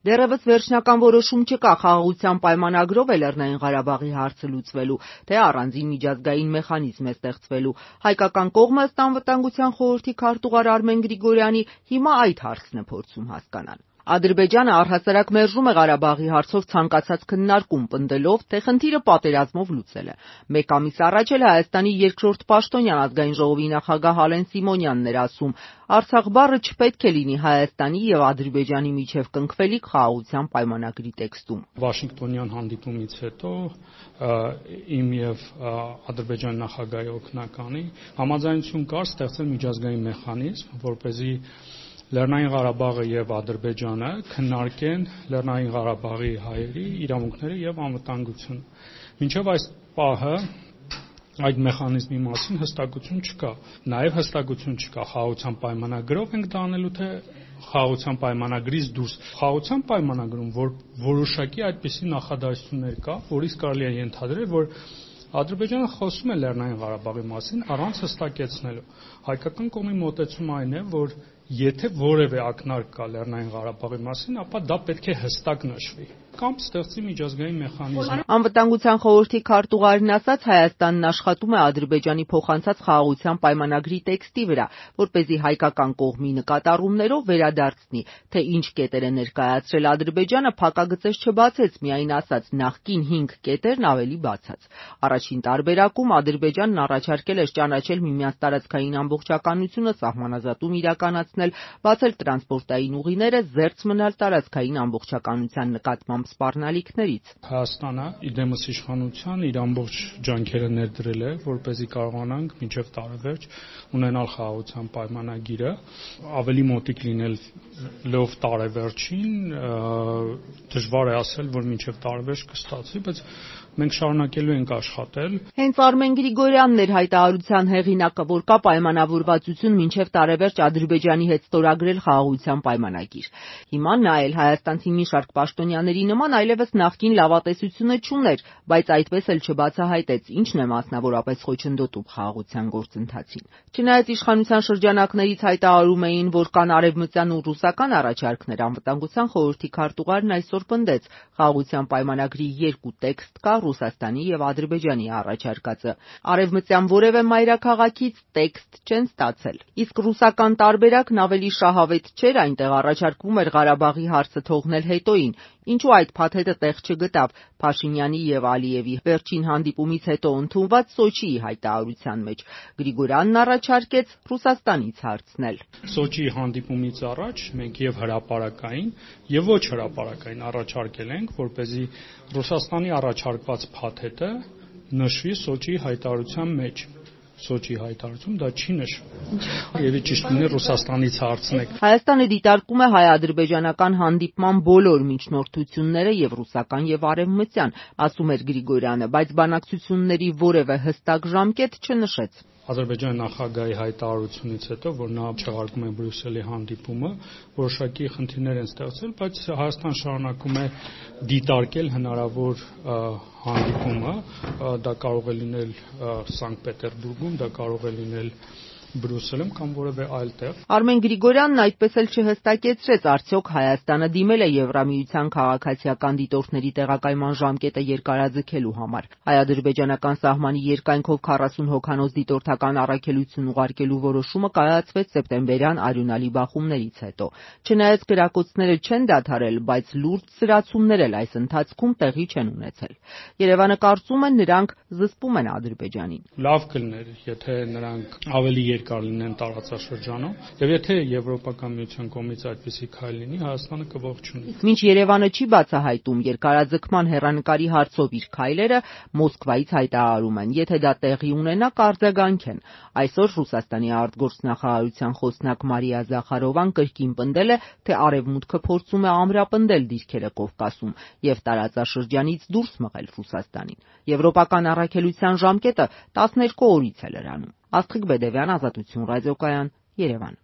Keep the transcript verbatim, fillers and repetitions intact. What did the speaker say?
Դեռևս վերջնական որոշում չկա խաղաղության պայմանագրով է Լեռնային Ղարաբաղի հարցը լուծվելու, թե առանձին միջազգային մեխանիզմ է ստեղծվելու։ Հայկական կողմը ըստ Անվտանգության խորհրդի քարտուղար Արմեն Գրիգորյանի հիմա այդ հարցն է փորձում հասկանալ։ Ադրբեջանը առհասարակ մերժում է Ղարաբաղի հարցով ցանկացած քննարկում, պնդելով, թե խնդիրը պատերազմով լուծել է։ Մեկ ամիս առաջ էլ Հայաստանի երկրորդ պաշտոնյան Ազգային ժողովի նախագահ Ալեն Սիմոնյանն էր ասում. Արցախ բառը չպետք է լինի Հայաստանի եւ Ադրբեջանի միջև կնքվելիք խաղաղության պայմանագրի տեքստում։ Վաշինգտոնյան հանդիպումից հետո իմ եւ Ադրբեջանի նախագահի օգնականի համաձայնություն կար ստեղծել միջազգային մեխանիզմ, որպեսզի Լեռնային Ղարաբաղը եւ Ադրբեջանը քննարկեն Լեռնային Ղարաբաղի հայերի իրավունքները եւ անվտանգությունը։ Մինչեւ այս պահը այդ մեխանիզմի մասին հստակություն չկա։ Նաեւ հստակություն չկա խաղաղության պայմանագրով ենք դա անելու, թե խաղաղության պայմանագրից դուրս։ Խաղաղության պայմանագրում որ որոշակի այդպիսի նախադասություններ կա, որից կարելի է ենթադրել, որ Ադրբեջանը խոսում է Լեռնային Ղարաբաղի մասին առանց հստակեցնելու։ Հայկական կողմի մոտեցումը այն է, որ եթե որևէ ակնարկ կա Լեռնային Ղարաբաղի մասին, ապա դա պետք է հստակ նշվի կամ ստեղծի միջազգային մեխանիզմ։ Անվտանգության խորհրդի քարտուղարն ասաց, Հայաստանն աշխատում է Ադրբեջանի փոխանցած խաղաղության պայմանագրի տեքստի վրա, որպեսզի հայկական կողմի նկատառումներով վերադարձնի, թե ինչ կետեր է ներկայացրել Ադրբեջանը, փակագծեր չբացեց, միայն ասաց նախկին հինգ կետերն ավելի բացած։ Առաջին տարբերակում Ադրբեջանն առաջարկել էր ճանաչել միմյանց տարածքային ամբողջականությունը, սահմանազատում իրականացնել, բացել տրանսպորտային ուղիները, զերծ մնալ տարածքային ամբողջականության նկատմամբ սպառնալիքներից։ Հայաստանը իդեմս իշխանության իր ամբողջ ջանքերը ներդրել է, որպեսզի կարողանանք մինչև տարեվերջ ունենալ խաղաղության պայմանագիրը, ավելի մոտիկ լինելով տարեվերջին, դժվար է ասել, որ մինչև տարեվերջ կստացվի, բայց մենք շարունակելու ենք աշխատել։ Հենց Արմեն Գրիգորյանն էր հայտարարության հեղինակը, որ կա պայմանավորվածություն մինչև տարեվերջ Ադրբեջանի հետ ստորագրել խաղաղության պայմանագիր։ Հիմա նա էլ հայաստանցի մի շարք պաշտոնյաների նման այլևս նախկին լավատեսությունը չուներ, բայց այդպես էլ չբացահայտեց, ինչն է մասնավորապես խոչընդոտում խաղաղության գործընթացին։ Չնայած իշխանության շրջանակներից հայտարարում էին, որ կան արևմտյան ու ռուսական առաջարկներ, Անվտանգության խորհրդի քարտուղարն այսօր պնդեց, խաղաղության պայմանագրի երկու տեքստ կա, Ռուսաստանի եւ Ադրբեջանի առաջարկածը։ Արևմտյան որևէ մայրաքաղաքից տեքստ չեն ստացել։ Իսկ ռուսական տարբերակն ավելի շահավետ չէր, այնտեղ առաջարկվում էր Ղարաբաղի հարցը թողնել հետոին։ Ինչու այդ փաթեթը տեղ չգտավ Փաշինյանի եւ Ալիևի վերջին հանդիպումից հետո ընդունված Սոչիի հայտարարության մեջ։ Գրիգորյանն առաջարկեց Ռուսաստանից հարցնել։ Սոչիի հանդիպումից առաջ մենք եւ հրապարակային եւ ոչ հրապարակային առաջարկել ենք, որպեսզի Ռուսաստանի առաջարկված փաթեթը նշվի Սոչիի հայտարարության մեջ։ Սոչի հայտարարություն դա չի նշվում։ Եվ ճիշտ լինի Ռուսաստանից հարցնեք։ Հայաստանը դիտարկում է հայ-ադրբեջանական հանդիպման բոլոր միջնորդությունները եւ ռուսական եւ արևմտյան, ասում էր Գրիգորյանը, բայց բանակցությունների որևէ հստակ ժամկետ չնշեց։ Ադրբեջանի նախագահի հայտարարությունից հետո, որ նա չեղարկում է Բրյուսելի հանդիպումը, որոշակի խնդիրներ են ստեղծվել, բայց Հայաստան շարունակում է դիտարկել հնարավոր հանդիպումը, դա կարող է լինել Սանկտ Պետերբուրգում, դա կարող է լինել Բրյուսելում կամ որևէ այլ տեղ։ Արմեն Գրիգորյանն այդպես էլ չհստակեցրեց, արդյոք Հայաստանը դիմել է Եվրամիության քաղաքացիական դիտորդների տեղակայման ժամկետը երկարաձգելու համար։ Հայ-ադրբեջանական սահմանի երկայնքով քառասուն հոգանոց դիտորդական առաքելություն ուղարկելու որոշումը կայացվեց սեպտեմբերյան արյունալի բախումներից հետո։ Չնայած կրակոցները չեն դադարել, բայց լուրջ սրացումներ էլ այս ընթացքում տեղի չեն ունեցել։ Երևանը կարծում է, նրանք զսպում են Ադրբեջանին։ Լավ կլիներ, եթե նրանք ավելի երկար լինեն տարածաշրջանում, եւ եթե Եվրոպական միության կողմից այդպիսի քայլ լինի, Հայաստանը կողջունի։ Մինչ Երևանը չի բացահայտում երկարաձգման հեռանկարի հարցով իր քայլերը, Մոսկվայից հայտարարում են, եթե դա տեղի ունենա, կարձագանքեն։ Այսօր Ռուսաստանի արտգործնախարարության խոսնակ Մարիա Զախարովան կրկին պնդել է, թե Արևմուտքը փորձում է ամրապնդել դիրքերը Կովկասում եւ տարածաշրջանից դուրս մղել Ռուսաստանին։ Եվրոպական առաքելության ժամկետը տասներկու օրից է լրանում։ Աստղիկ Բեդևյան, Ազատություն ռադիոկայան, Երևան։